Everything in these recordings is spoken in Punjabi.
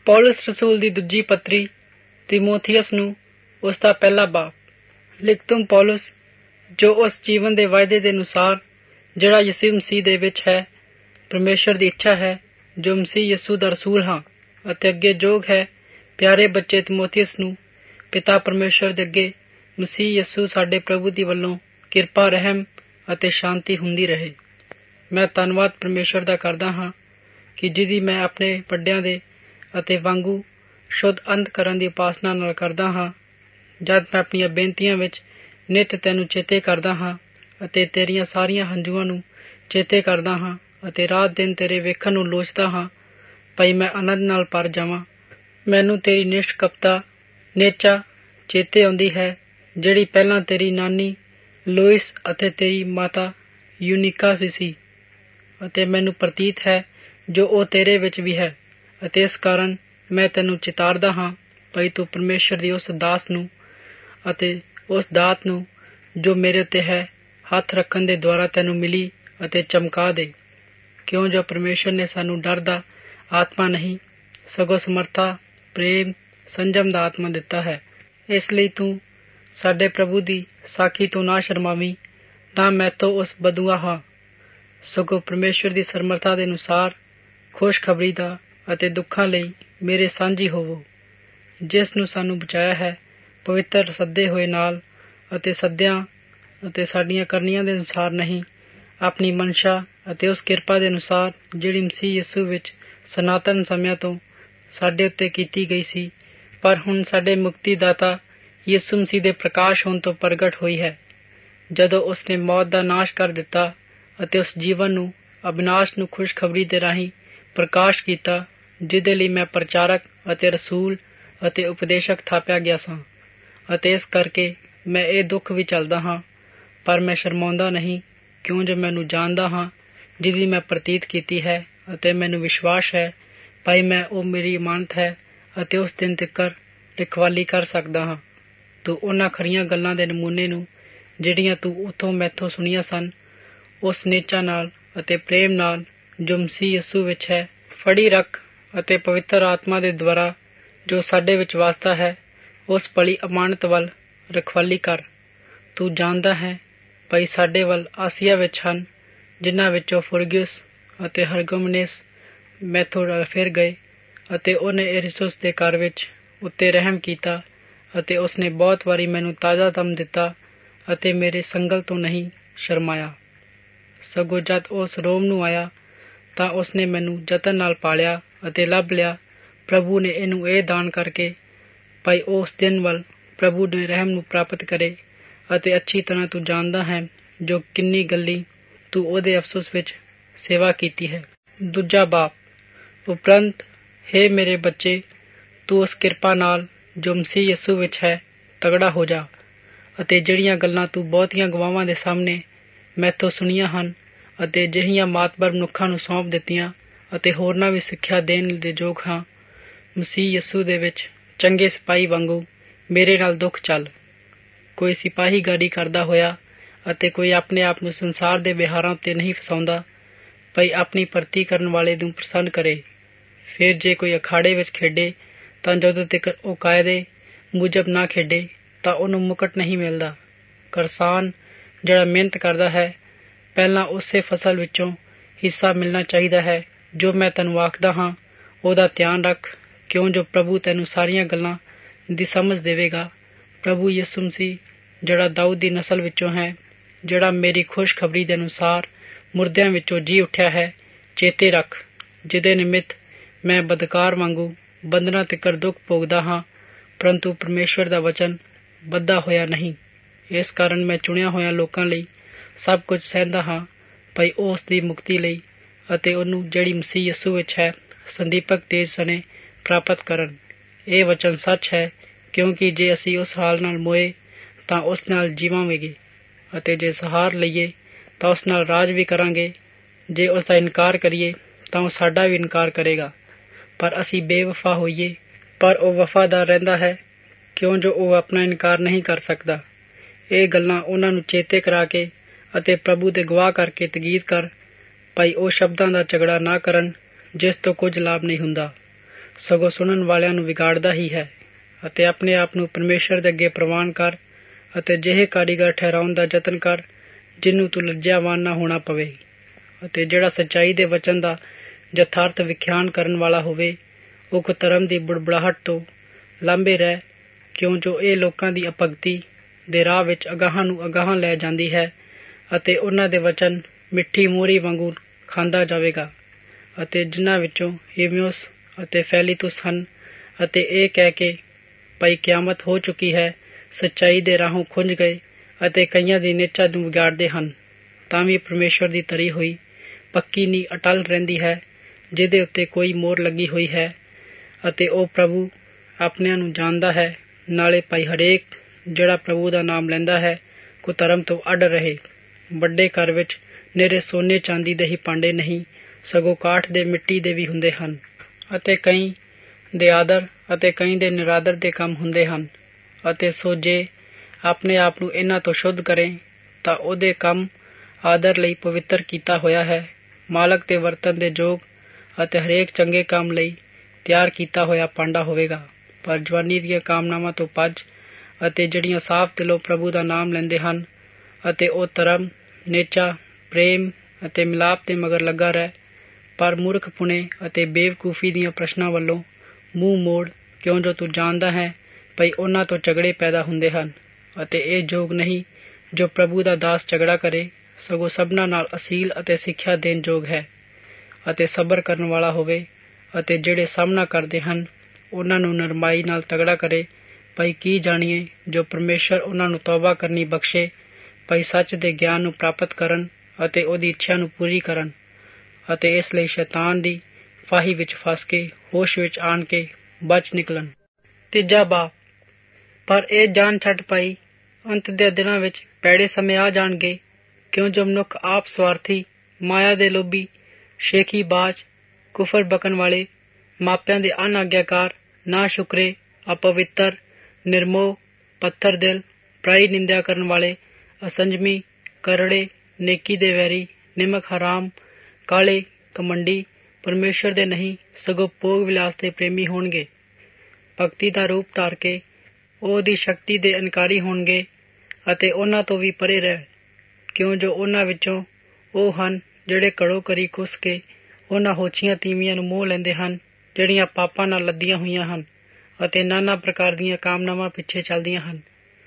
ਪੌਲਸ ਰਸੂਲ ਦੀ ਦੂਜੀ ਪੱਤਰੀ ਤਿਮੋਥੀਅਸ ਨੂੰ ਉਸ ਦਾ ਪਹਿਲਾ ਬਾਪ। ਲਿਖ ਤੁਮ ਪੌਲਸ, ਜੋ ਉਸ ਜੀਵਨ ਦੇ ਵਾਅਦੇ ਦੇ ਅਨੁਸਾਰ ਜਿਹੜਾ ਯਿਸੂ ਮਸੀਹ ਦੇ ਵਿੱਚ ਹੈ, ਪਰਮੇਸ਼ਰ ਦੀ ਇੱਛਾ ਹੈ, ਜੋ ਮਸੀਹ ਯਿਸੂ ਦਾ ਰਸੂਲ ਹਾਂ ਅਤੇ ਅੱਗੇ ਯੋਗ ਹੈ, ਪਿਆਰੇ ਬੱਚੇ ਤਿਮੋਥੀਅਸ ਨੂੰ ਪਿਤਾ ਪਰਮੇਸ਼ਰ ਦੇ ਅੱਗੇ ਮਸੀਹ ਯਿਸੂ ਸਾਡੇ ਪ੍ਰਭੂ ਦੀ ਵੱਲੋਂ ਕਿਰਪਾ, ਰਹਿਮ ਅਤੇ ਸ਼ਾਂਤੀ ਹੁੰਦੀ ਰਹੇ। ਮੈਂ ਧੰਨਵਾਦ ਪਰਮੇਸ਼ਰ ਦਾ ਕਰਦਾ ਹਾਂ ਕਿ ਜਿਹਦੀ ਮੈਂ ਆਪਣੇ ਵੱਡਿਆਂ ਦੇ ਅਤੇ ਵਾਂਗੂ ਸ਼ੁੱਧ ਅੰਤਕਰਨ ਦੀ ਉਪਾਸਨਾ ਨਾਲ ਕਰਦਾ ਹਾਂ। ਜਦ ਮੈਂ ਆਪਣੀਆਂ ਬੇਨਤੀਆਂ ਵਿੱਚ ਨਿੱਤ ਤੈਨੂੰ ਚੇਤੇ ਕਰਦਾ ਹਾਂ ਅਤੇ ਤੇਰੀਆਂ ਸਾਰੀਆਂ ਹੰਝੂਆਂ ਨੂੰ ਚੇਤੇ ਕਰਦਾ ਹਾਂ ਅਤੇ ਰਾਤ ਦਿਨ ਤੇਰੇ ਵੇਖਣ ਨੂੰ ਲੋਚਦਾ ਹਾਂ, ਭਾਈ ਮੈਂ ਆਨੰਦ ਨਾਲ ਭਰ ਜਾਵਾਂ। ਮੈਨੂੰ ਤੇਰੀ ਨਿਸ਼ਕਪਤਾ ਨੇਚਾ ਚੇਤੇ ਆਉਂਦੀ ਹੈ, ਜਿਹੜੀ ਪਹਿਲਾਂ ਤੇਰੀ ਨਾਨੀ ਲੋਇਸ ਅਤੇ ਤੇਰੀ ਮਾਤਾ ਯੂਨੀਕਾ ਵੀ ਸੀ, ਅਤੇ ਮੈਨੂੰ ਪ੍ਰਤੀਤ ਹੈ ਜੋ ਉਹ ਤੇਰੇ ਵਿੱਚ ਵੀ ਹੈ। ਅਤੇ ਇਸ ਕਾਰਨ ਮੈਂ ਤੈਨੂੰ ਚਿਤਾਰਦਾ ਹਾਂ, ਭਾਈ ਤੂੰ ਪਰਮੇਸ਼ਰ ਦੀ ਉਸ ਦਾਸ ਨੂੰ ਅਤੇ ਉਸ ਦਾਤ ਨੂੰ ਜੋ ਮੇਰੇ ਉੱਤੇ ਹੈ ਹੱਥ ਰੱਖਣ ਦੇ ਦੁਆਰਾ ਤੈਨੂੰ ਮਿਲੀ ਅਤੇ ਚਮਕਾ ਦੇ, ਕਿਉਂ ਜੋ ਪਰਮੇਸ਼ਰ ਨੇ ਸਾਨੂੰ ਡਰ ਦਾ ਆਤਮਾ ਨਹੀਂ, ਸਗੋਂ ਸਮਰਥਾ, ਪ੍ਰੇਮ, ਸੰਜਮ ਦਾ ਆਤਮਾ ਦਿੱਤਾ ਹੈ। ਇਸ ਲਈ ਤੂੰ ਸਾਡੇ ਪ੍ਰਭੂ ਦੀ ਸਾਖੀ ਤੋਂ ਨਾ ਸ਼ਰਮਾਵੀਂ, ਨਾ ਮੈਂ ਤੋਂ ਉਸ ਬਦੂਆ ਹਾਂ, ਸਗੋਂ ਪਰਮੇਸ਼ਰ ਦੀ ਸਮਰਥਾ ਦੇ ਅਨੁਸਾਰ ਖੁਸ਼ਖਬਰੀ ਦਾ ਅਤੇ ਦੁੱਖਾਂ ਲਈ ਮੇਰੇ ਸਾਂਝੀ ਹੋਵੋ, ਜਿਸ ਨੂੰ ਸਾਨੂੰ ਬਚਾਇਆ ਹੈ ਪਵਿੱਤਰ ਸੱਦੇ ਹੋਏ ਨਾਲ ਅਤੇ ਸੱਦਿਆਂ ਅਤੇ ਸਾਡੀਆਂ ਕਰਨੀਆਂ ਦੇ ਅਨੁਸਾਰ ਨਹੀਂ, ਆਪਣੀ ਮਨਸ਼ਾ ਅਤੇ ਉਸ ਕਿਰਪਾ ਦੇ ਅਨੁਸਾਰ ਜਿਹੜੀ ਮਸੀਹ ਯਿਸੂ ਵਿੱਚ ਸਨਾਤਨ ਸਮਿਆਂ ਤੋਂ ਸਾਡੇ ਉੱਤੇ ਕੀਤੀ ਗਈ ਸੀ, ਪਰ ਹੁਣ ਸਾਡੇ ਮੁਕਤੀ ਦਾਤਾ ਯਿਸੂ ਮਸੀਹ ਦੇ ਪ੍ਰਕਾਸ਼ ਹੋਣ ਤੋਂ ਪ੍ਰਗਟ ਹੋਈ ਹੈ, ਜਦੋਂ ਉਸਨੇ ਮੌਤ ਦਾ ਨਾਸ਼ ਕਰ ਦਿੱਤਾ ਅਤੇ ਉਸ ਜੀਵਨ ਨੂੰ ਅਬਿਨਾਸ਼ ਨੂੰ ਖੁਸ਼ਖਬਰੀ ਦੇ ਰਾਹੀਂ ਪ੍ਰਕਾਸ਼ ਕੀਤਾ, ਜਿਹਦੇ ਲਈ ਮੈਂ ਪ੍ਰਚਾਰਕ ਅਤੇ ਰਸੂਲ ਅਤੇ ਉਪਦੇਸ਼ਕ ਥਾਪਿਆ ਗਿਆ ਸਾਂ। ਅਤੇ ਇਸ ਕਰਕੇ ਮੈਂ ਇਹ ਦੁੱਖ ਵੀ ਝੱਲਦਾ ਹਾਂ, ਪਰ ਮੈਂ ਸ਼ਰਮਾਉਂਦਾ ਨਹੀਂ, ਕਿਉਂ ਜੋ ਮੈਨੂੰ ਜਾਣਦਾ ਹਾਂ ਜਿਹਦੀ ਮੈਂ ਪ੍ਰਤੀਤ ਕੀਤੀ ਹੈ, ਅਤੇ ਮੈਨੂੰ ਵਿਸ਼ਵਾਸ ਹੈ ਭਾਈ ਮੈਂ ਉਹ ਮੇਰੀ ਇਮਾਨਤ ਹੈ ਅਤੇ ਉਸ ਦਿਨ ਤੀਕਰ ਰਖਵਾਲੀ ਕਰ ਸਕਦਾ ਹਾਂ। ਤੂੰ ਉਹਨਾਂ ਖਰੀਆਂ ਗੱਲਾਂ ਦੇ ਨਮੂਨੇ ਨੂੰ ਜਿਹੜੀਆਂ ਤੂੰ ਉੱਥੋਂ ਮੈਥੋਂ ਸੁਣੀਆਂ ਸਨ, ਉਸ ਨੇਚਾ ਨਾਲ ਅਤੇ ਪ੍ਰੇਮ ਨਾਲ ਜੋ ਮਸੀਹ ਯਿਸੂ ਵਿੱਚ ਹੈ ਫੜੀ ਰੱਖ, ਅਤੇ ਪਵਿੱਤਰ ਆਤਮਾ ਦੇ ਦੁਆਰਾ ਜੋ ਸਾਡੇ ਵਿੱਚ ਵਾਸਤਾ ਹੈ ਉਸ ਭਲੀ ਅਮਾਨਤ ਵੱਲ ਰਖਵਾਲੀ ਕਰ। ਤੂੰ ਜਾਣਦਾ ਹੈ ਭਾਈ ਸਾਡੇ ਵੱਲ ਆਸੀਆ ਵਿੱਚ ਹਨ, ਜਿਨ੍ਹਾਂ ਵਿੱਚੋਂ ਫੁਰਗਿਉਸ ਅਤੇ ਹਰਗੋਮਨੇਸ ਮੈਥੋਂ ਫਿਰ ਗਏ, ਅਤੇ ਉਹਨੇ ਇਰਿਸੁਸ ਦੇ ਘਰ ਵਿੱਚ ਉੱਤੇ ਰਹਿਮ ਕੀਤਾ, ਅਤੇ ਉਸਨੇ ਬਹੁਤ ਵਾਰੀ ਮੈਨੂੰ ਤਾਜ਼ਾ ਦਮ ਦਿੱਤਾ ਅਤੇ ਮੇਰੇ ਸੰਗਲ ਤੋਂ ਨਹੀਂ ਸ਼ਰਮਾਇਆ। ਸਗੋਂ ਜਦ ਉਸ ਰੋਮ ਨੂੰ ਆਇਆ ਤਾਂ ਉਸਨੇ ਮੈਨੂੰ ਯਤਨ ਨਾਲ ਪਾਲਿਆ ਅਤੇ ਲੱਭ ਲਿਆ। ਪ੍ਰਭੂ ਨੇ ਇਹਨੂੰ ਇਹ ਦਾਨ ਕਰਕੇ ਭਾਈ ਉਸ ਦਿਨ ਵੱਲ ਪ੍ਰਭੂ ਦੇ ਰਹਿਮ ਨੂੰ ਪ੍ਰਾਪਤ ਕਰੇ, ਅਤੇ ਅੱਛੀ ਤਰ੍ਹਾਂ ਤੂੰ ਜਾਣਦਾ ਹੈ ਜੋ ਕਿੰਨੀ ਗੱਲੀ ਤੂੰ ਉਹਦੇ ਅਫਸੋਸ ਵਿੱਚ ਸੇਵਾ ਕੀਤੀ ਹੈ। ਦੂਜਾ ਬਾਪ। ਉਪਰੰਤ ਹੇ ਮੇਰੇ ਬੱਚੇ, ਤੂੰ ਉਸ ਕਿਰਪਾ ਨਾਲ ਜੋ ਮਸੀਹ ਯਿਸੂ ਵਿੱਚ ਹੈ ਤਗੜਾ ਹੋ ਜਾ, ਅਤੇ ਜਿਹੜੀਆਂ ਗੱਲਾਂ ਤੂੰ ਬਹੁਤੀਆਂ ਗਵਾਹਾਂ ਦੇ ਸਾਹਮਣੇ ਮੈਥੋਂ ਸੁਣੀਆਂ ਹਨ ਅਤੇ ਜਿਹੀਆਂ ਮਾਤਬਰ ਮਨੁੱਖਾਂ ਨੂੰ ਸੌਂਪ ਦਿੱਤੀਆਂ ਅਤੇ ਹੋਰਨਾਂ ਵੀ ਸਿੱਖਿਆ ਦੇਣ ਦੇ ਯੋਗ ਹਾਂ, ਮਸੀਹ ਯਿਸੂ ਦੇ ਵਿੱਚ ਚੰਗੇ ਸਿਪਾਹੀ ਵਾਂਗੂ ਮੇਰੇ ਨਾਲ ਦੁੱਖ ਚੱਲ। ਕੋਈ ਸਿਪਾਹੀਗਾਰੀ ਕਰਦਾ ਹੋਇਆ ਅਤੇ ਕੋਈ ਆਪਣੇ ਆਪ ਨੂੰ ਸੰਸਾਰ ਦੇ ਵਿਹਾਰਾਂ ਉੱਤੇ ਨਹੀਂ ਫਸਾਉਂਦਾ, ਭਾਈ ਆਪਣੀ ਭਰਤੀ ਕਰਨ ਵਾਲੇ ਨੂੰ ਪ੍ਰਸੰਨ ਕਰੇ। ਫਿਰ ਜੇ ਕੋਈ ਅਖਾੜੇ ਵਿੱਚ ਖੇਡੇ ਤਾਂ ਜਦੋਂ ਤੱਕ ਉਹ ਕਾਇਦੇ ਮੁਜਬ ਨਾ ਖੇਡੇ ਤਾਂ ਉਹਨੂੰ ਮੁਕਟ ਨਹੀਂ ਮਿਲਦਾ। ਕਿਸਾਨ ਜਿਹੜਾ ਮਿਹਨਤ ਕਰਦਾ ਹੈ, ਪਹਿਲਾਂ ਉਸੇ ਫਸਲ ਵਿੱਚੋਂ ਹਿੱਸਾ ਮਿਲਣਾ ਚਾਹੀਦਾ ਹੈ। ਜੋ ਮੈਂ ਤੈਨੂੰ ਆਖਦਾ ਹਾਂ ਉਹਦਾ ਧਿਆਨ ਰੱਖ, ਕਿਉਂ ਜੋ ਪ੍ਰਭੂ ਤੈਨੂੰ ਸਾਰੀਆਂ ਗੱਲਾਂ ਦੀ ਸਮਝ ਦੇਵੇਗਾ। ਪ੍ਰਭੂ ਯਿਸੂ ਮਸੀਹ ਜਿਹੜਾ ਦਾਊਦ ਦੀ ਨਸਲ ਵਿੱਚੋਂ ਹੈ, ਜਿਹੜਾ ਮੇਰੀ ਖੁਸ਼ਖਬਰੀ ਦੇ ਅਨੁਸਾਰ ਮੁਰਦਿਆਂ ਵਿੱਚੋਂ ਜੀ ਉੱਠਿਆ ਹੈ, ਚੇਤੇ ਰੱਖ, ਜਿਹਦੇ ਨਿਮਿਤ ਮੈਂ ਬਦਕਾਰ ਵਾਂਗੂ ਬੰਧਨਾਂ ਤੀਕਰ ਦੁੱਖ ਭੋਗਦਾ ਹਾਂ, ਪਰੰਤੂ ਪਰਮੇਸ਼ਵਰ ਦਾ ਵਚਨ ਬੱਧਾ ਹੋਇਆ ਨਹੀਂ। ਇਸ ਕਾਰਨ ਮੈਂ ਚੁਣਿਆ ਹੋਇਆ ਲੋਕਾਂ ਲਈ ਸਭ ਕੁਝ ਸਹਿੰਦਾ ਹਾਂ, ਭਾਈ ਉਹ ਉਸ ਦੀ ਮੁਕਤੀ ਲਈ ਅਤੇ ਉਹਨੂੰ ਜਿਹੜੀ ਮਸੀਹ ਯਿਸੂ ਵਿੱਚ ਹੈ ਸੰਦੀਪਕ ਤੇਜ ਸਣੇ ਪ੍ਰਾਪਤ ਕਰਨ। ਇਹ ਵਚਨ ਸੱਚ ਹੈ, ਕਿਉਂਕਿ ਜੇ ਅਸੀਂ ਉਸ ਹਾਲ ਨਾਲ ਮੋਏ ਤਾਂ ਉਸ ਨਾਲ ਜੀਵਾਂਗੇ, ਅਤੇ ਜੇ ਸਹਾਰ ਲਈਏ ਤਾਂ ਉਸ ਨਾਲ ਰਾਜ ਵੀ ਕਰਾਂਗੇ। ਜੇ ਉਸ ਦਾ ਇਨਕਾਰ ਕਰੀਏ ਤਾਂ ਉਹ ਸਾਡਾ ਵੀ ਇਨਕਾਰ ਕਰੇਗਾ। ਪਰ ਅਸੀਂ ਬੇਵਫਾ ਹੋਈਏ, ਪਰ ਉਹ ਵਫਾਦਾਰ ਰਹਿੰਦਾ ਹੈ, ਕਿਉਂ ਜੋ ਉਹ ਆਪਣਾ ਇਨਕਾਰ ਨਹੀਂ ਕਰ ਸਕਦਾ। ਇਹ ਗੱਲਾਂ ਉਹਨਾਂ ਨੂੰ ਚੇਤੇ ਕਰਾ ਕੇ ਅਤੇ ਪ੍ਰਭੂ ਦੇ ਗਵਾਹ ਕਰਕੇ ਤਕੀਦ ਕਰ, ਭਾਈ ਉਹ ਸ਼ਬਦਾਂ ਦਾ ਝਗੜਾ ਨਾ ਕਰਨ ਜਿਸ ਤੋਂ ਕੁਝ ਲਾਭ ਨਹੀਂ ਹੁੰਦਾ, ਸਗੋਂ ਸੁਣਨ ਵਾਲਿਆਂ ਨੂੰ ਵਿਗਾੜਦਾ ਹੀ ਹੈ। ਅਤੇ ਆਪਣੇ ਆਪ ਨੂੰ ਪਰਮੇਸ਼ਰ ਦੇ ਅੱਗੇ ਪ੍ਰਵਾਨ ਕਰ ਅਤੇ ਜਿਹੇ ਕਾਰੀਗਰ ਠਹਿਰਾਉਣ ਦਾ ਯਤਨ ਕਰ ਜਿਹਨੂੰ ਤੂੰ ਲੱਜਿਆਵਾਨ ਨਾ ਹੋਣਾ ਪਵੇ, ਅਤੇ ਜਿਹੜਾ ਸੱਚਾਈ ਦੇ ਵਚਨ ਦਾ ਯਥਾਰਥ ਵਿਖਿਆਨ ਕਰਨ ਵਾਲਾ ਹੋਵੇ। ਉਹ ਕੁਧਰਮ ਦੀ ਬੁੜਬੁੜਾਹਟ ਤੋਂ ਲਾਂਭੇ ਰਹਿ, ਕਿਉਂ ਜੋ ਇਹ ਲੋਕਾਂ ਦੀ ਅਭਗਤੀ ਦੇ ਰਾਹ ਵਿੱਚ ਅਗਾਹਾਂ ਨੂੰ ਅਗਾਹਾਂ ਲੈ ਜਾਂਦੀ ਹੈ, ਅਤੇ ਉਹਨਾਂ ਦੇ ਵਚਨ ਮਿੱਠੀ ਮੋਹਰੀ ਵਾਂਗੂ ਖਾਂਦਾ ਜਾਵੇਗਾ। ਅਤੇ ਜਿਨ੍ਹਾਂ ਵਿੱਚੋਂ ਹਿਮੇਉਸ ਅਤੇ ਫੈਲੀਤੁਸ ਹਨ, ਅਤੇ ਇਹ ਕਹਿ ਕੇ ਭਈ ਕਿਆਮਤ ਹੋ ਚੁੱਕੀ ਹੈ, ਸੱਚਾਈ ਦੇ ਰਾਹੋਂ ਖੁੰਝ ਗਏ ਅਤੇ ਕਈਆਂ ਦੀ ਨਿਹਚਾ ਨੂੰ ਵਿਗਾੜਦੇ ਹਨ। ਤਾਂ ਵੀ ਪਰਮੇਸ਼ਰ ਦੀ ਧਰੀ ਹੋਈ ਪੱਕੀ ਨੀਂਹ ਅਟਲ ਰਹਿੰਦੀ ਹੈ, ਜਿਹਦੇ ਉੱਤੇ ਕੋਈ ਮੋਹਰ ਲੱਗੀ ਹੋਈ ਹੈ, ਅਤੇ ਉਹ ਪ੍ਰਭੂ ਆਪਣਿਆਂ ਨੂੰ ਜਾਣਦਾ ਹੈ। ਨਾਲੇ ਭਾਈ ਹਰੇਕ ਜਿਹੜਾ ਪ੍ਰਭੂ ਦਾ ਨਾਮ ਲੈਂਦਾ ਹੈ ਕੁਧਰਮ ਤੋਂ ਅੱਡ ਰਹੇ। ਵੱਡੇ ਘਰ ਵਿੱਚ ਨਿਰੇ ਸੋਨੇ ਚਾਂਦੀ ਦੇ ਹੀ ਭਾਂਡੇ ਨਹੀਂ, ਸਗੋਂ ਕਾਠ ਦੇ ਮਿੱਟੀ ਦੇ ਵੀ ਹੁੰਦੇ ਹਨ, ਅਤੇ ਕਈ ਦੇ ਆਦਰ ਅਤੇ ਕਈ ਦੇ ਨਿਰਾਦਰ ਦੇ ਕੰਮ ਹੁੰਦੇ ਹਨ। ਅਤੇ ਸੋ ਜੇ ਆਪਣੇ ਆਪ ਨੂੰ ਇਹਨਾਂ ਤੋਂ ਸ਼ੁੱਧ ਕਰੇ ਤਾਂ ਉਹਦੇ ਕੰਮ ਆਦਰ ਲਈ ਪਵਿੱਤਰ ਕੀਤਾ ਹੋਇਆ ਹੈ, ਮਾਲਕ ਦੇ ਵਰਤਨ ਦੇ ਯੋਗ ਅਤੇ ਹਰੇਕ ਚੰਗੇ ਕੰਮ ਲਈ ਤਿਆਰ ਕੀਤਾ ਹੋਇਆ ਭਾਂਡਾ ਹੋਵੇਗਾ। ਪਰ ਜਵਾਨੀ ਦੀਆਂ ਕਾਮਨਾਵਾਂ ਤੋਂ ਭੱਜ, ਅਤੇ ਜਿਹੜੀਆਂ ਸਾਫ਼ ਦਿਲੋਂ ਪ੍ਰਭੂ ਦਾ ਨਾਮ ਲੈਂਦੇ ਹਨ, ਅਤੇ ਉਹ ਧਰਮ, ਨੇਚਾ, ਪ੍ਰੇਮ ਅਤੇ ਮਿਲਾਪ ਦੇ ਮਗਰ ਲੱਗਾ ਰਹਿ। ਪਰ ਮੂਰਖਪੁਣੇ ਅਤੇ ਬੇਵਕੂਫੀ ਦੀਆਂ ਪ੍ਰਸ਼ਨਾਂ ਵੱਲੋਂ ਮੂੰਹ ਮੋੜ, ਕਿਉਂ ਜੋ ਤੂੰ ਜਾਣਦਾ ਹੈ ਭਈ ਉਹਨਾਂ ਤੋਂ ਝਗੜੇ ਪੈਦਾ ਹੁੰਦੇ ਹਨ। ਅਤੇ ਇਹ ਯੋਗ ਨਹੀਂ ਜੋ ਪ੍ਰਭੂ ਦਾ ਦਾਸ ਝਗੜਾ ਕਰੇ, ਸਗੋਂ ਸਭਨਾਂ ਨਾਲ ਅਸੀਲ ਅਤੇ ਸਿੱਖਿਆ ਦੇਣ ਯੋਗ ਹੈ, ਅਤੇ ਸਬਰ ਕਰਨ ਵਾਲਾ ਹੋਵੇ। ਅਤੇ ਜਿਹੜੇ ਸਾਹਮਣਾ ਕਰਦੇ ਹਨ ਉਹਨਾਂ ਨੂੰ ਨਰਮਾਈ ਨਾਲ ਤਗੜਾ ਕਰੇ, ਭਈ ਕੀ ਜਾਣੀਏ ਜੋ ਪਰਮੇਸ਼ਰ ਉਹਨਾਂ ਨੂੰ ਤੌਬਾ ਕਰਨੀ ਬਖਸ਼ੇ, ਭਈ ਸੱਚ ਦੇ ਗਿਆਨ ਨੂੰ ਪ੍ਰਾਪਤ ਕਰਨ ਅਤੇ ਉਹਦੀ ਇੱਛਾ ਨੂੰ ਪੂਰੀ ਕਰਨ, ਅਤੇ ਇਸ ਲਈ ਸ਼ੈਤਾਨ ਦੀ ਫਾਹੀ ਵਿੱਚ ਫਸ ਕੇ ਹੋਸ਼ ਵਿੱਚ ਆਣ ਕੇ ਬਚ ਨਿਕਲਣ। ਤੀਜਾ ਬਾਪ। ਪਰ ਇਹ ਜਾਣ ਛੱਡ ਪਾਈ ਅੰਤ ਦੇ ਦਿਨਾਂ ਵਿੱਚ ਭੈੜੇ ਸਮੇਂ ਆ ਜਾਣਗੇ, ਕਿਉਂ ਜੋ ਮਨੁੱਖ ਆਪ ਸਵਾਰਥੀ, ਮਾਇਆ ਦੇ ਲੋਭੀ, ਸ਼ੇਖੀ ਬਾਜ, ਕੁਫਰ ਬਕਣ ਵਾਲੇ, ਮਾਪਿਆਂ ਦੇ ਅਨਾਗਿਆਕਾਰ, ਨਾ ਸ਼ੁਕਰੇ, ਅਪਵਿੱਤਰ, ਨਿਰਮੋਹ, ਪੱਥਰ ਦਿਲ, ਪਰਾਈ ਨਿੰਦਿਆ ਕਰਨ ਵਾਲੇ, ਅਸੰਜਮੀ, ਕਰੜੇ, ਨੇਕੀ ਦੇ ਵੈਰੀ, ਨਿਮਕ ਹਰਾਮ, ਕਾਲੇ, ਕਮੰਡੀ, ਪਰਮੇਸ਼ਰ ਦੇ ਨਹੀਂ ਸਗੋਂ ਭੋਗ ਵਿਲਾਸ ਦੇ ਪ੍ਰੇਮੀ ਹੋਣਗੇ। ਭਗਤੀ ਦਾ ਰੂਪ ਧਾਰ ਕੇ ਉਹਦੀ ਸ਼ਕਤੀ ਦੇ ਇਨਕਾਰੀ ਹੋਣਗੇ, ਅਤੇ ਉਹਨਾਂ ਤੋਂ ਵੀ ਪਰੇ ਰਹਿ, ਕਿਉਂ ਜੋ ਉਹਨਾਂ ਵਿੱਚੋਂ ਉਹ ਹਨ ਜਿਹੜੇ ਘੜੋ ਕਰੀ ਕੁਸ ਕੇ ਉਹਨਾਂ ਹੋਛੀਆਂ ਤੀਵੀਆਂ ਨੂੰ ਮੋਹ ਲੈਂਦੇ ਹਨ, ਜਿਹੜੀਆਂ ਪਾਪਾਂ ਨਾਲ ਲੱਦੀਆਂ ਹੋਈਆਂ ਹਨ, ਅਤੇ ਨਾਨਾ ਪ੍ਰਕਾਰ ਦੀਆਂ ਕਾਮਨਾਵਾਂ ਪਿੱਛੇ ਚੱਲਦੀਆਂ ਹਨ,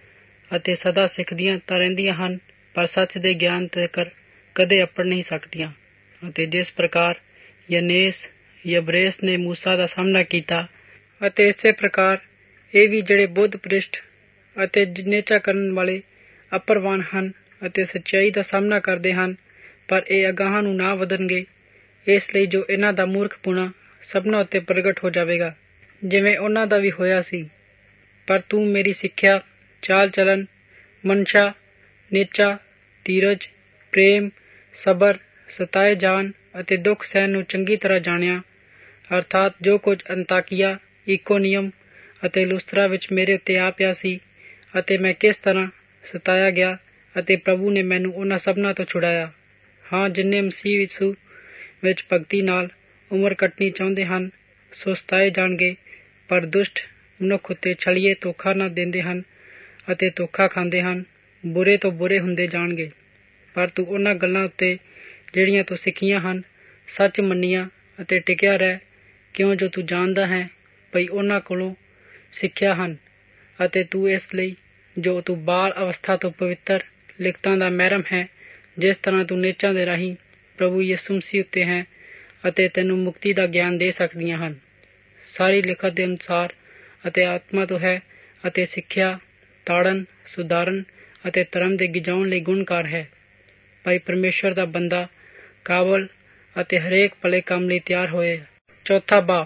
ਅਤੇ ਸਦਾ ਸਿੱਖਦੀਆਂ ਤਾਂ ਰਹਿੰਦੀਆਂ ਹਨ, ਪਰ ਸੱਚ ਦੇ ਗਿਆਨ ਤੱਕ ਕਦੇ ਅਪੜ ਨਹੀਂ ਸਕਦੀਆਂ। ਅਤੇ ਜਿਸ ਪ੍ਰਕਾਰ ਯਨੇਸ ਯਬਰੇਸ ਨੇ ਮੂਸਾ ਦਾ ਸਾਹਮਣਾ ਕੀਤਾ, ਅਤੇ ਇਸੇ ਪ੍ਰਕਾਰ ਇਹ ਵੀ ਜਿਹੜੇ ਬੁੱਧ ਪ੍ਰਿਸ਼ਟ ਅਤੇ ਨਿਹਚਾ ਕਰਨ ਵਾਲੇ ਅਪਰਵਾਨ ਹਨ ਅਤੇ ਸੱਚਾਈ ਦਾ ਸਾਹਮਣਾ ਕਰਦੇ ਹਨ, ਪਰ ਇਹ ਅਗਾਹਾਂ ਨੂੰ ਨਾ ਵਧਣਗੇ। ਇਸ ਲਈ ਜੋ ਇਹਨਾਂ ਦਾ ਮੂਰਖਪੁਣਾ ਸਭਨਾਂ ਉੱਤੇ ਪ੍ਰਗਟ ਹੋ ਜਾਵੇਗਾ, ਜਿਵੇਂ ਉਹਨਾਂ ਦਾ ਵੀ ਹੋਇਆ ਸੀ। ਪਰ ਤੂੰ ਮੇਰੀ ਸਿੱਖਿਆ, ਚਾਲ ਚਲਨ, ਮਨਸ਼ਾ, ਨਿਹਚਾ, ਧੀਰਜ, ਪ੍ਰੇਮ, ਸਬਰ, ਸਤਾਏ ਜਾਣ ਅਤੇ ਦੁੱਖ ਸਹਿਣ ਨੂੰ ਚੰਗੀ ਤਰ੍ਹਾਂ ਜਾਣਿਆ, ਅਰਥਾਤ ਜੋ ਕੁਝ ਅੰਤਾਕੀਆ, ਇਕੋਨੀਅਮ ਅਤੇ ਲੁਸਤਰਾ ਵਿੱਚ ਮੇਰੇ ਉੱਤੇ ਆ ਪਿਆ ਸੀ, ਅਤੇ ਮੈਂ ਕਿਸ ਤਰ੍ਹਾਂ ਸਤਾਇਆ ਗਿਆ, ਅਤੇ ਪ੍ਰਭੂ ਨੇ ਮੈਨੂੰ ਉਹਨਾਂ ਸਭਨਾਂ ਤੋਂ ਛੁਡਾਇਆ। ਹਾਂ, ਜਿੰਨੇ ਮਸੀਹ ਯਿਸੂ ਵਿੱਚ ਭਗਤੀ ਨਾਲ ਉਮਰ ਕੱਟਣੀ ਚਾਹੁੰਦੇ ਹਨ, ਸੋ ਸਤਾਏ ਜਾਣਗੇ। ਪਰ ਦੁਸ਼ਟ ਮਨੁੱਖ ਉੱਤੇ ਛਲੀਏ ਧੋਖਾ ਨਾ ਦਿੰਦੇ ਹਨ, ਅਤੇ ਧੋਖਾ ਖਾਂਦੇ ਹਨ, ਬੁਰੇ ਤੋਂ ਬੁਰੇ ਹੁੰਦੇ ਜਾਣਗੇ। ਪਰ ਤੂੰ ਉਹਨਾਂ ਗੱਲਾਂ ਉੱਤੇ ਜਿਹੜੀਆਂ ਤੂੰ ਸਿੱਖੀਆਂ ਹਨ ਸੱਚ ਮੰਨੀਆਂ ਅਤੇ ਟਿਕਿਆ ਰਹਿ, ਕਿਉਂ ਜੋ ਤੂੰ ਜਾਣਦਾ ਹੈ ਭਈ ਉਹਨਾਂ ਕੋਲੋਂ ਸਿੱਖਿਆ ਹਨ, ਅਤੇ ਤੂੰ ਇਸ ਲਈ ਜੋ ਤੂੰ ਬਾਲ ਅਵਸਥਾ ਤੋਂ ਪਵਿੱਤਰ ਲਿਖਤਾਂ ਦਾ ਮਹਿਰਮ ਹੈ, ਜਿਸ ਤਰ੍ਹਾਂ ਤੂੰ ਨਿਹਚਾਂ ਦੇ ਰਾਹੀਂ ਪ੍ਰਭੂ ਯਿਸੂ ਮਸੀਹ ਉੱਤੇ ਹੈ, ਅਤੇ ਤੈਨੂੰ ਮੁਕਤੀ ਦਾ ਗਿਆਨ ਦੇ ਸਕਦੀਆਂ ਹਨ। ਸਾਰੀ ਲਿਖਤ ਦੇ ਅਨੁਸਾਰ ਅਤੇ ਆਤਮਾ ਤੋਂ ਹੈ, ਅਤੇ ਸਿੱਖਿਆ, ਤਾੜਨ, ਸੁਧਾਰਨ ਅਤੇ ਧਰਮ ਦੇ ਗਿਜਾਉਣ ਲਈ ਗੁਣਕਾਰ ਹੈ, ਭਾਈ ਪਰਮੇਸ਼ਰ ਦਾ ਬੰਦਾ ਕਾਬਲ ਅਤੇ ਹਰੇਕ ਭਲੇ ਕੰਮ ਲਈ ਤਿਆਰ ਹੋਏ। ਚੌਥਾ ਬਾਪ।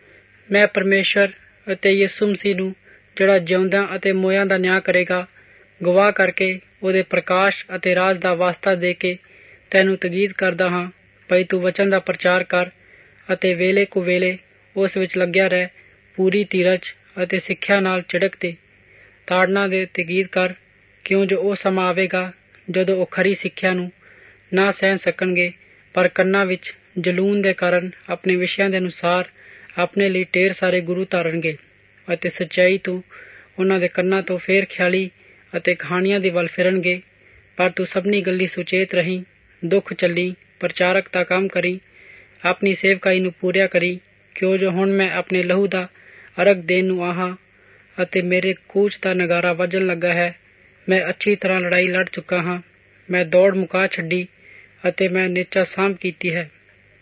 ਮੈਂ ਪਰਮੇਸ਼ਰ ਅਤੇ ਯਿਸੂ ਮਸੀਹ ਨੂੰ, ਜਿਹੜਾ ਜਿਉਂਦਿਆਂ ਅਤੇ ਮੋਇਆਂ ਦਾ ਨਿਆਂ ਕਰੇਗਾ, ਗਵਾਹ ਕਰਕੇ ਉਹਦੇ ਪ੍ਰਕਾਸ਼ ਅਤੇ ਰਾਜ ਦਾ ਵਾਸਤਾ ਦੇ ਕੇ ਤੈਨੂੰ ਤਕੀਦ ਕਰਦਾ ਹਾਂ ਭਈ ਤੂੰ ਵਚਨ ਦਾ ਪ੍ਰਚਾਰ ਕਰ, ਅਤੇ ਵੇਲੇ ਕੁ ਵੇਲੇ ਉਸ ਵਿੱਚ ਲੱਗਿਆ ਰਹਿ, ਪੂਰੀ ਧੀਰਜ ਅਤੇ ਸਿੱਖਿਆ ਨਾਲ ਝਿੜਕ ਦੇ ਤਾੜਨਾ ਦੇ ਤਕੀਦ ਕਰ, ਕਿਉਂ ਜੋ ਉਹ ਸਮਾਂ ਆਵੇਗਾ ਜਦੋਂ ਉਹ ਖਰੀ ਸਿੱਖਿਆ ਨੂੰ ਨਾ ਸਹਿ ਸਕਣਗੇ, ਪਰ ਕੰਨਾਂ ਵਿੱਚ ਜਲੂਨ ਦੇ ਕਾਰਨ ਆਪਣੇ ਵਿਸ਼ਿਆਂ ਦੇ ਅਨੁਸਾਰ ਆਪਣੇ ਲਈ ਢੇਰ ਸਾਰੇ ਗੁਰੂ ਧਾਰਨਗੇ ਅਤੇ ਸੱਚਾਈ ਤੋਂ ਉਹਨਾਂ ਦੇ ਕੰਨਾਂ ਤੋਂ ਫੇਰ ਖਿਆਲੀ ਅਤੇ ਕਹਾਣੀਆਂ ਦੇ ਵੱਲ ਫਿਰਨਗੇ। ਪਰ ਤੂੰ ਸਭਨੀ ਗੱਲੀ ਸੁਚੇਤ ਰਹੀਂ, ਦੁੱਖ ਚੱਲੀ, ਪ੍ਰਚਾਰਕ ਦਾ ਕੰਮ ਕਰੀ, ਆਪਣੀ ਸੇਵਕਾਈ ਨੂੰ ਪੂਰਿਆ ਕਰੀ, ਕਿਉਂ ਜੋ ਹੁਣ ਮੈਂ ਆਪਣੇ ਲਹੂ ਦਾ ਅਰਗ ਦੇਣ ਨੂੰ ਆਹਾਂ ਅਤੇ ਮੇਰੇ ਕੂਚ ਦਾ ਨਗਾਰਾ ਵੱਜਣ ਲੱਗਾ ਹੈ। ਮੈਂ ਅੱਛੀ ਤਰ੍ਹਾਂ ਲੜਾਈ ਲੜ ਚੁੱਕਾ ਹਾਂ, ਮੈਂ ਦੌੜ ਮੁਕਾ ਛੱਡੀ ਅਤੇ ਮੈਂ ਨਿਸ਼ਚਾ ਸਾਂਭ ਕੀਤੀ ਹੈ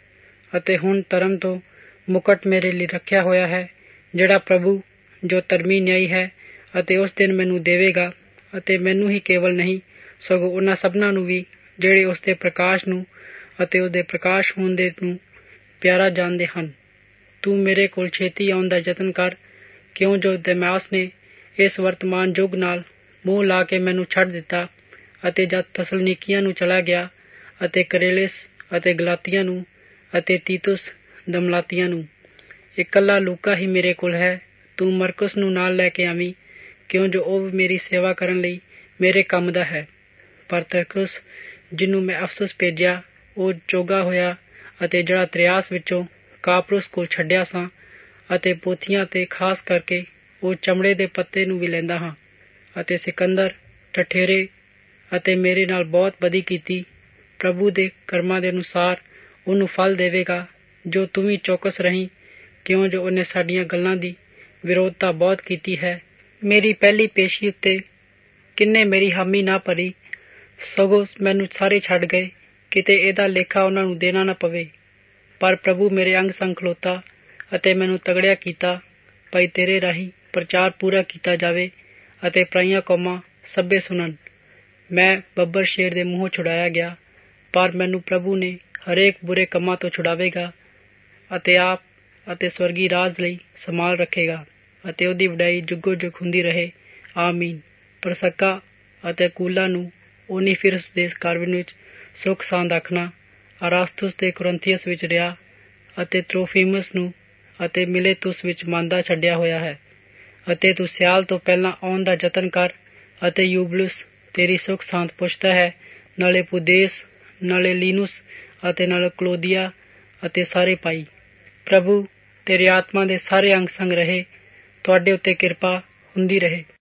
ਅਤੇ ਹੁਣ ਧਰਮ ਤੋਂ ਮੁਕਟ ਮੇਰੇ ਲਈ ਰੱਖਿਆ ਹੋਇਆ ਹੈ, ਜਿਹੜਾ ਪ੍ਰਭੂ ਜੋ ਧਰਮੀ ਨਿਆਈ ਹੈ ਅਤੇ ਉਸ ਦਿਨ ਮੈਨੂੰ ਦੇਵੇਗਾ। ਅਤੇ ਮੈਨੂੰ ਹੀ ਕੇਵਲ ਨਹੀਂ ਸਗੋਂ ਉਹਨਾਂ ਸਭਨਾਂ ਨੂੰ ਵੀ ਜਿਹੜੇ ਉਸ ਦੇ ਪ੍ਰਕਾਸ਼ ਨੂੰ ਅਤੇ ਉਸ ਦੇ ਪ੍ਰਕਾਸ਼ ਹੋਣ ਦੇ ਨੂੰ ਪਿਆਰਾ ਜਾਣਦੇ ਹਨ। ਤੂੰ ਮੇਰੇ ਕੋਲ ਛੇਤੀ ਆਉਣ ਦਾ ਯਤਨ ਕਰ, ਕਿਉਂ ਜੋ ਦਮਾਸ ਨੇ ਇਸ ਵਰਤਮਾਨ ਯੁੱਗ ਨਾਲ ਮੂੰਹ ਲਾ ਕੇ ਮੈਨੂੰ ਛੱਡ ਦਿੱਤਾ ਅਤੇ ਜਦ ਥਸਲਨੀਕੀਆਂ ਨੂੰ ਚਲਾ ਗਿਆ ਅਤੇ ਕਰੇਲਿਸ ਅਤੇ ਗਲਾਤੀਆਂ ਨੂੰ ਅਤੇ ਤੀਤੁਸ ਦਮਲਾਤੀਆਂ ਨੂੰ। ਇਕੱਲਾ ਲੂਕਾ ਹੀ ਮੇਰੇ ਕੋਲ ਹੈ। ਤੂੰ ਮਰਕੁਸ ਨੂੰ ਨਾਲ ਲੈ ਕੇ ਆਵੀਂ, ਕਿਉਂ ਜੋ ਉਹ ਵੀ ਮੇਰੀ ਸੇਵਾ ਕਰਨ ਲਈ ਮੇਰੇ ਕੰਮ ਦਾ ਹੈ। ਪਰ ਤਰਕੁਸ ਜਿਹਨੂੰ ਮੈਂ ਅਫਸੁਸ ਭੇਜਿਆ ਉਹ ਚੋਗਾ ਹੋਇਆ ਅਤੇ ਜਿਹੜਾ ਤ੍ਰਿਆਸ ਵਿੱਚੋਂ ਕਾਪਰੁਸ ਕੋਲ ਛੱਡਿਆ ਸਾਂ ਅਤੇ ਪੋਥੀਆਂ ਤੇ ਖਾਸ ਕਰਕੇ ਉਹ ਚਮੜੇ ਦੇ ਪੱਤੇ ਨੂੰ ਵੀ ਲੈਂਦਾ ਹਾਂ। ਅਤੇ ਸਿਕੰਦਰ ਠਠੇਰੇ ਅਤੇ ਮੇਰੇ ਨਾਲ ਬਹੁਤ ਬਦੀ ਕੀਤੀ। ਪ੍ਰਭੂ ਦੇ ਕਰਮਾਂ ਦੇ ਅਨੁਸਾਰ ਉਹਨੂੰ ਫਲ ਦੇਵੇਗਾ, ਜੋ ਤੂੰ ਵੀ ਚੌਕਸ ਰਹੀਂ, ਕਿਉਂ ਜੋ ਉਹਨੇ ਸਾਡੀਆਂ ਗੱਲਾਂ ਦੀ ਵਿਰੋਧਤਾ ਬਹੁਤ ਕੀਤੀ ਹੈ। ਮੇਰੀ ਪਹਿਲੀ ਪੇਸ਼ੀ ਉੱਤੇ ਕਿੰਨੇ ਮੇਰੀ ਹਾਮੀ ਨਾ ਭਰੀ, ਸਗੋਂ ਮੈਨੂੰ ਸਾਰੇ ਛੱਡ ਗਏ, ਕਿਤੇ ਇਹਦਾ ਲੇਖਾ ਉਹਨਾਂ ਨੂੰ ਦੇਣਾ ਨਾ ਪਵੇ। ਪਰ ਪ੍ਰਭੂ ਮੇਰੇ ਅੰਗ ਸੰਗ ਖਲੋਤਾ ਅਤੇ ਮੈਨੂੰ ਤਗੜਿਆ ਕੀਤਾ, ਭਾਈ ਤੇਰੇ ਰਾਹੀਂ ਪ੍ਰਚਾਰ ਪੂਰਾ ਕੀਤਾ ਜਾਵੇ ਅਤੇ ਪਰਾਈਆਂ ਕੌਮਾਂ ਸਭੇ ਸੁਣਨ। ਮੈਂ ਬੱਬਰ ਸ਼ੇਰ ਦੇ ਮੂੰਹੋਂ ਛੁਡਾਇਆ ਗਿਆ, ਪਰ ਮੈਨੂੰ ਪ੍ਰਭੂ ਨੇ ਹਰੇਕ ਬੁਰੇ ਕੰਮਾਂ ਤੋਂ ਛੁਡਾਵੇਗਾ ਅਤੇ ਆਪ ਅਤੇ ਸਵਰਗੀ ਰਾਜ ਲਈ ਸੰਭਾਲ ਰੱਖੇਗਾ ਅਤੇ ਉਹਦੀ ਵਡਾਈ ਜੁਗੋ ਜੁਗ ਹੁੰਦੀ ਰਹੇ। ਆਮੀਨ। ਪ੍ਰਸਕਾ ਅਤੇ ਕੂਲਾ ਨੂੰ ਓਨੀਫਿਰਸ ਦੇ ਘਰ ਵਿੱਚ ਸੁੱਖ ਸਾਂਦ ਆਖਣਾ। ਅਰਾਸਤੁਸ ਦੇ ਕੁਰੰਥੀਅਸ ਵਿੱਚ ਰਿਹਾ ਅਤੇ ਤਰੋਫੀਮਸ ਨੂੰ ਅਤੇ ਮਿਲੇਤੁਸ ਵਿੱਚ ਮੰਦਾ ਛੱਡਿਆ ਹੋਇਆ ਹੈ। ਅਤੇ ਤੂੰ ਸਿਆਲ ਤੋਂ ਪਹਿਲਾਂ ਆਉਣ ਦਾ ਯਤਨ ਕਰ ਅਤੇ ਯੂਬਲੁਸ ਤੇਰੀ ਸੁੱਖ ਸਾਂਦ ਪੁੱਛਦਾ ਹੈ, ਨਾਲੇ ਪੁਦੇਸ, ਨਾਲੇ ਲੀਨੂਸ ਅਤੇ ਨਾਲੇ ਕਲੋਦੀਆ ਅਤੇ ਸਾਰੇ ਭਾਈ। ਪ੍ਰਭੂ ਤੇਰੀ ਆਤਮਾ ਦੇ ਸਾਰੇ ਅੰਗ ਸੰਗ ਰਹੇ। ਤੁਹਾਡੇ ਉੱਤੇ ਕਿਰਪਾ ਹੁੰਦੀ ਰਹੇ।